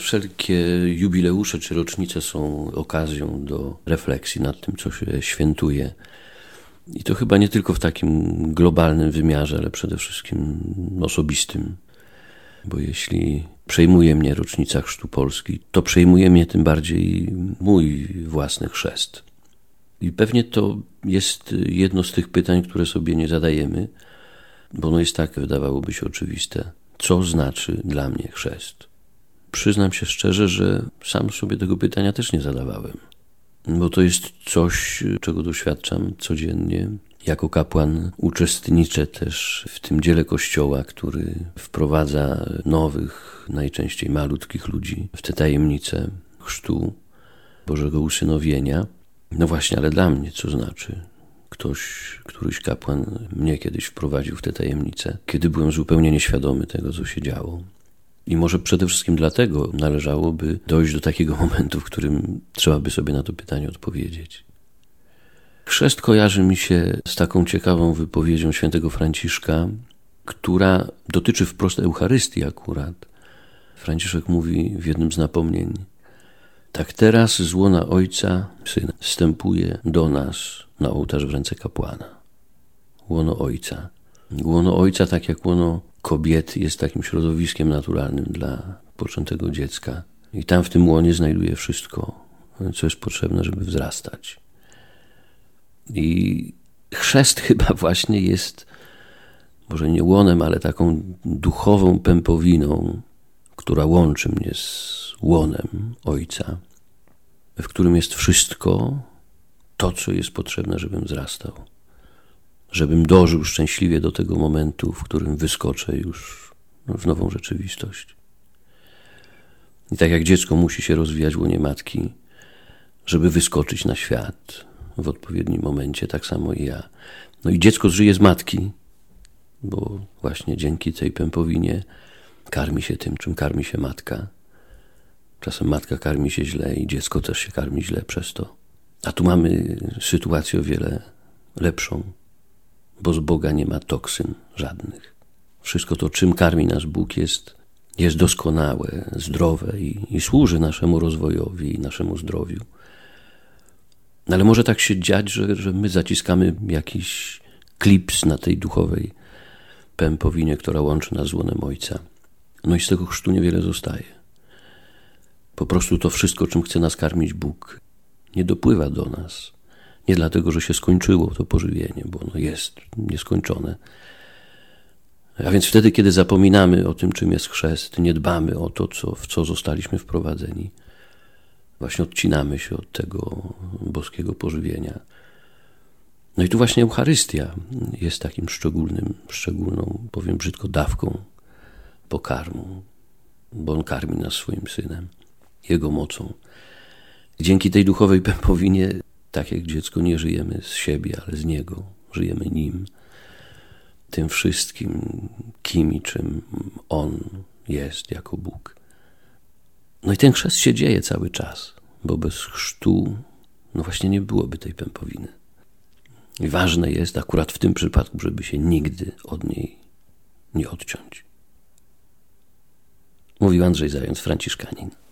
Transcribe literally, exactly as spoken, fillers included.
wszelkie jubileusze czy rocznice są okazją do refleksji nad tym, co się świętuje. I to chyba nie tylko w takim globalnym wymiarze, ale przede wszystkim osobistym. Bo jeśli przejmuje mnie rocznica chrztu Polski, to przejmuje mnie tym bardziej mój własny chrzest. I pewnie to jest jedno z tych pytań, które sobie nie zadajemy, bo ono jest tak, wydawałoby się oczywiste. Co znaczy dla mnie chrzest? Przyznam się szczerze, że sam sobie tego pytania też nie zadawałem. Bo to jest coś, czego doświadczam codziennie. Jako kapłan uczestniczę też w tym dziele Kościoła, który wprowadza nowych, najczęściej malutkich ludzi w te tajemnice chrztu, Bożego usynowienia. No właśnie, ale dla mnie co znaczy? Ktoś, któryś kapłan mnie kiedyś wprowadził w te tajemnice, kiedy byłem zupełnie nieświadomy tego, co się działo. I może przede wszystkim dlatego należałoby dojść do takiego momentu, w którym trzeba by sobie na to pytanie odpowiedzieć. Chrzest kojarzy mi się z taką ciekawą wypowiedzią świętego Franciszka, która dotyczy wprost Eucharystii akurat. Franciszek mówi w jednym z napomnień: tak teraz z łona Ojca Syn wstępuje do nas na ołtarz w ręce kapłana. Łono Ojca. Łono Ojca, tak jak łono kobiety, jest takim środowiskiem naturalnym dla poczętego dziecka. I tam w tym łonie znajduje wszystko, co jest potrzebne, żeby wzrastać. I chrzest chyba właśnie jest, może nie łonem, ale taką duchową pępowiną, która łączy mnie z łonem Ojca, w którym jest wszystko to, co jest potrzebne, żebym wzrastał. Żebym dożył szczęśliwie do tego momentu, w którym wyskoczę już w nową rzeczywistość. I tak jak dziecko musi się rozwijać w łonie matki, żeby wyskoczyć na świat w odpowiednim momencie, tak samo i ja. No i dziecko żyje z matki, bo właśnie dzięki tej pępowinie karmi się tym, czym karmi się matka. Czasem matka karmi się źle i dziecko też się karmi źle przez to. A tu mamy sytuację o wiele lepszą, bo z Boga nie ma toksyn żadnych. Wszystko to, czym karmi nas Bóg, jest, jest doskonałe, zdrowe i, i służy naszemu rozwojowi i naszemu zdrowiu. Ale może tak się dziać, że, że my zaciskamy jakiś klips na tej duchowej pępowinie, która łączy nas z łonem Ojca. No i z tego chrztu niewiele zostaje. Po prostu to wszystko, czym chce nas karmić Bóg, nie dopływa do nas. Nie dlatego, że się skończyło to pożywienie, bo ono jest nieskończone. A więc wtedy, kiedy zapominamy o tym, czym jest chrzest, nie dbamy o to, co, w co zostaliśmy wprowadzeni, właśnie odcinamy się od tego boskiego pożywienia. No i tu właśnie Eucharystia jest takim szczególnym, szczególną, powiem brzydko, dawką pokarmu, bo On karmi nas swoim Synem, Jego mocą. Dzięki tej duchowej pępowinie, tak jak dziecko, nie żyjemy z siebie, ale z Niego. Żyjemy Nim, tym wszystkim, kim i czym On jest jako Bóg. No i ten chrzest się dzieje cały czas, bo bez chrztu no właśnie nie byłoby tej pępowiny. I ważne jest akurat w tym przypadku, żeby się nigdy od niej nie odciąć. Mówił Andrzej Zając, franciszkanin.